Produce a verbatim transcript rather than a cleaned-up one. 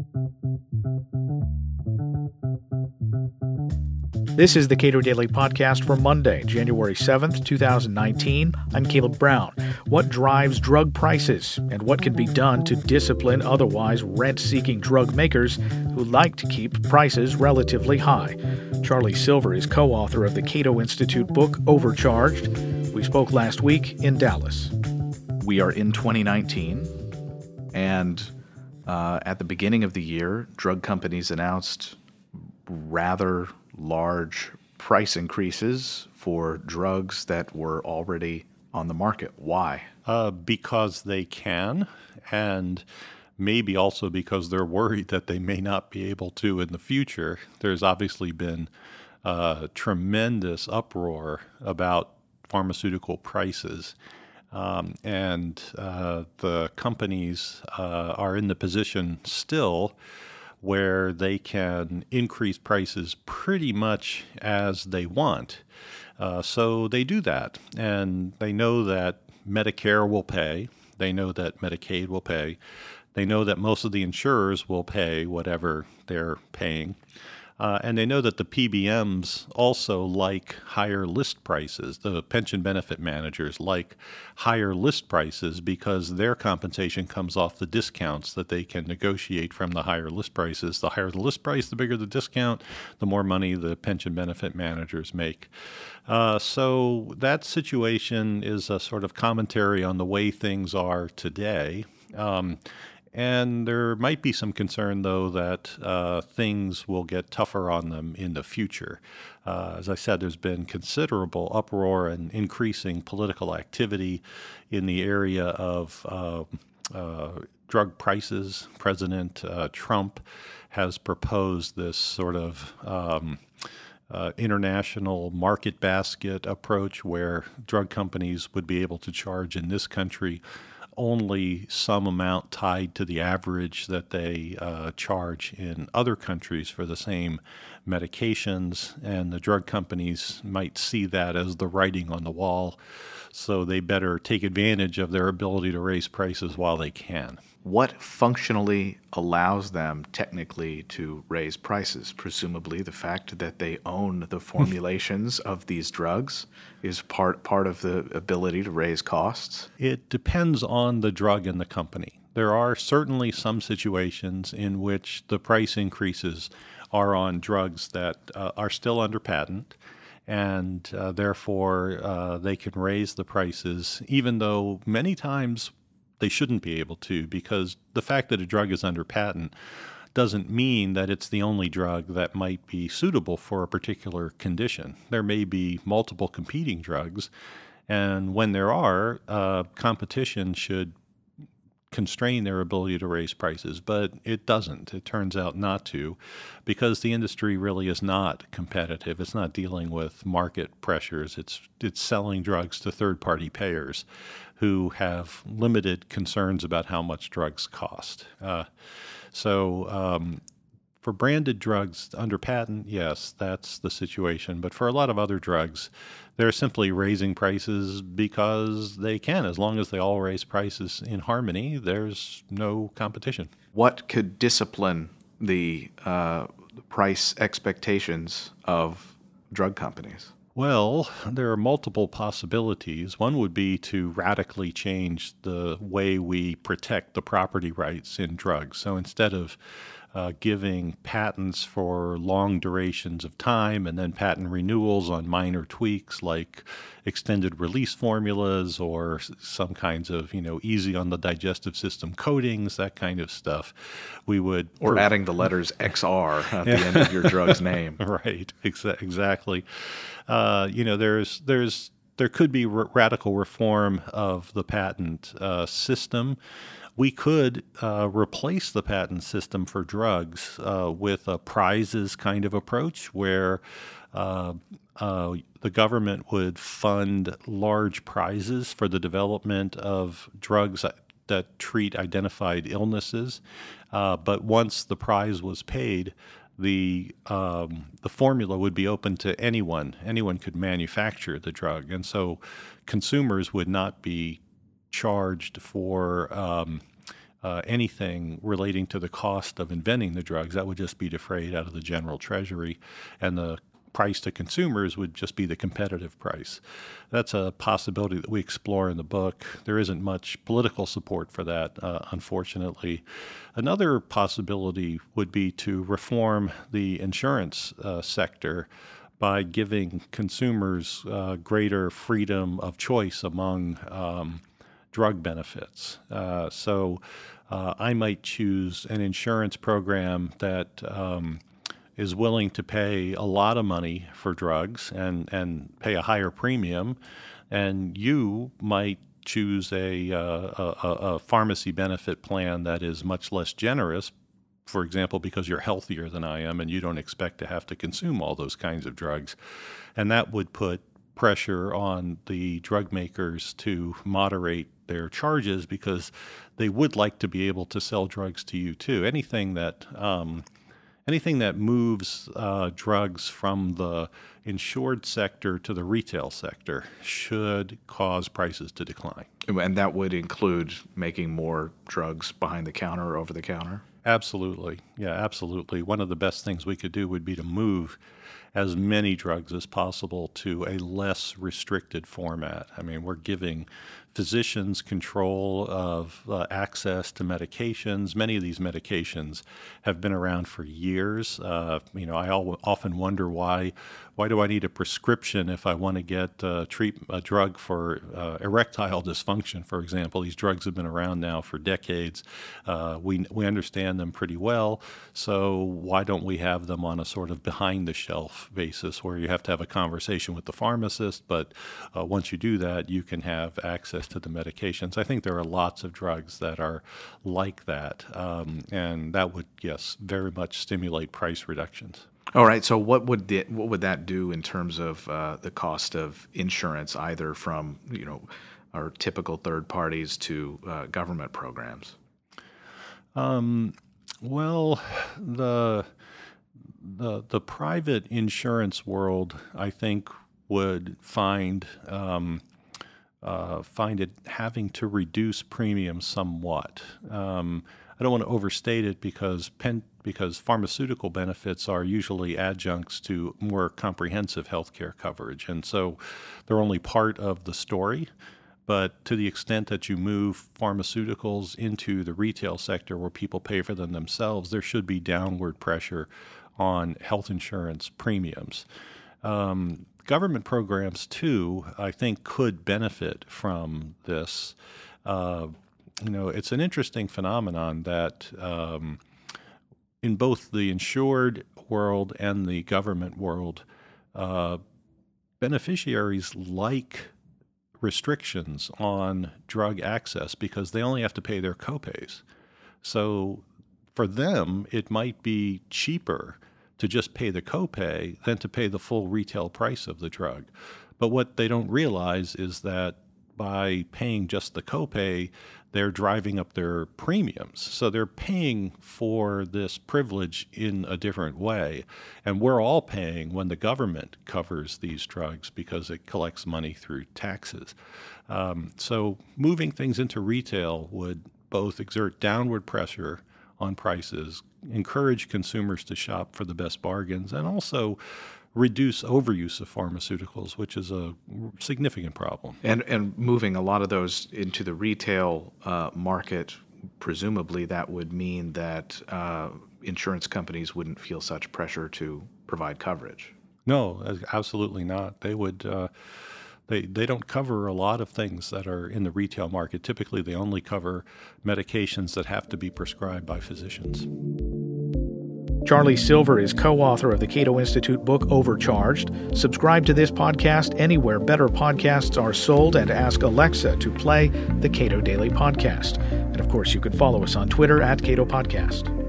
This is the Cato Daily Podcast for Monday, January seventh, twenty nineteen. I'm Caleb Brown. What drives drug prices, and what can be done to discipline otherwise rent-seeking drug makers who like to keep prices relatively high? Charlie Silver is co-author of the Cato Institute book, Overcharged. We spoke last week in Dallas. We are in twenty nineteen, and uh, at the beginning of the year, drug companies announced rather large price increases for drugs that were already on the market. Why? Uh, because they can, and maybe also because they're worried that they may not be able to in the future. There's obviously been uh, tremendous uproar about pharmaceutical prices. Um, and uh, the companies uh, are in the position still where they can increase prices pretty much as they want. Uh, so they do that, and they know that Medicare will pay. They know that Medicaid will pay. They know that most of the insurers will pay whatever they're paying. Uh, and they know that the P B Ms also like higher list prices. The pension benefit managers like higher list prices because their compensation comes off the discounts that they can negotiate from the higher list prices. The higher the list price, the bigger the discount, the more money the pension benefit managers make. Uh, so that situation is a sort of commentary on the way things are today. Um, And there might be some concern, though, that uh, things will get tougher on them in the future. Uh, as I said, there's been considerable uproar and increasing political activity in the area of uh, uh, drug prices. President uh, Trump has proposed this sort of um, uh, international market basket approach where drug companies would be able to charge in this country only some amount tied to the average that they uh, charge in other countries for the same medications, and the drug companies might see that as the writing on the wall, so they better take advantage of their ability to raise prices while they can. What functionally allows them technically to raise prices? Presumably the fact that they own the formulations of these drugs is part part of the ability to raise costs? It depends on the drug and the company. There are certainly some situations in which the price increases are on drugs that uh, are still under patent, and uh, therefore uh, they can raise the prices, even though many times they shouldn't be able to, because the fact that a drug is under patent doesn't mean that it's the only drug that might be suitable for a particular condition. There may be multiple competing drugs, and when there are, uh, competition should constrain their ability to raise prices, but it doesn't. It turns out not to, because the industry really is not competitive. It's not dealing with market pressures. It's it's selling drugs to third-party payers who have limited concerns about how much drugs cost. Uh, so um, for branded drugs under patent, yes, that's the situation. But for a lot of other drugs, they're simply raising prices because they can. As long as they all raise prices in harmony, there's no competition. What could discipline the uh, price expectations of drug companies? Well, there are multiple possibilities. One would be to radically change the way we protect the property rights in drugs. So instead of uh, giving patents for long durations of time and then patent renewals on minor tweaks like extended release formulas or some kinds of, you know, easy on the digestive system coatings, that kind of stuff, we would... Or adding the letters X R at the end of your drug's name. Right, exa- exactly. Uh, you know, there's there's there could be r- radical reform of the patent uh, system. We could uh, replace the patent system for drugs uh, with a prizes kind of approach where uh, uh, the government would fund large prizes for the development of drugs that, that treat identified illnesses. Uh, but once the prize was paid, the um, the formula would be open to anyone. Anyone could manufacture the drug. And so consumers would not be charged for um, uh, anything relating to the cost of inventing the drugs. That would just be defrayed out of the general treasury, and the price to consumers would just be the competitive price. That's a possibility that we explore in the book. There isn't much political support for that, uh, unfortunately. Another possibility would be to reform the insurance uh, sector by giving consumers uh, greater freedom of choice among um, drug benefits. Uh, so uh, I might choose an insurance program that um, is willing to pay a lot of money for drugs and, and pay a higher premium, and you might choose a, uh, a, a pharmacy benefit plan that is much less generous, for example, because you're healthier than I am and you don't expect to have to consume all those kinds of drugs. And that would put pressure on the drug makers to moderate their charges, because they would like to be able to sell drugs to you too. Anything that um, anything that moves uh, drugs from the insured sector to the retail sector should cause prices to decline. And that would include making more drugs behind the counter or over the counter? Absolutely. Yeah, absolutely. One of the best things we could do would be to move as many drugs as possible to a less restricted format. I mean, we're giving physicians control of uh, access to medications. Many of these medications have been around for years. Uh, you know, I al- often wonder why why do I need a prescription if I want to get uh, treat a drug for uh, erectile dysfunction, for example. These drugs have been around now for decades. Uh, we we understand them pretty well, so why don't we have them on a sort of behind-the-shelf basis where you have to have a conversation with the pharmacist, but uh, once you do that, you can have access to the medications. I think there are lots of drugs that are like that, um, and that would, yes, very much stimulate price reductions. All right. So what would the, what would that do in terms of uh, the cost of insurance, either from, you know, our typical third parties to uh, government programs? Um, well, the the the private insurance world, I think, would find um, uh, find it having to reduce premiums somewhat. Um, I don't want to overstate it because pen, because pharmaceutical benefits are usually adjuncts to more comprehensive healthcare coverage, and so they're only part of the story. But to the extent that you move pharmaceuticals into the retail sector where people pay for them themselves, there should be downward pressure on health insurance premiums. Um, government programs, too, I think could benefit from this. Uh, you know, it's an interesting phenomenon that um, in both the insured world and the government world, uh, beneficiaries like restrictions on drug access because they only have to pay their copays. So for them, it might be cheaper to just pay the copay than to pay the full retail price of the drug. But what they don't realize is that by paying just the copay, they're driving up their premiums. So they're paying for this privilege in a different way. And we're all paying when the government covers these drugs because it collects money through taxes. Um, so moving things into retail would both exert downward pressure on prices, encourage consumers to shop for the best bargains, and also reduce overuse of pharmaceuticals, which is a significant problem. And and moving a lot of those into the retail uh, market, presumably that would mean that uh, insurance companies wouldn't feel such pressure to provide coverage. No, absolutely not. They would. Uh, they they don't cover a lot of things that are in the retail market. Typically, they only cover medications that have to be prescribed by physicians. Charlie Silver is co-author of the Cato Institute book, Overcharged. Subscribe to this podcast anywhere better podcasts are sold, and ask Alexa to play the Cato Daily Podcast. And of course, you can follow us on Twitter at Cato Podcast.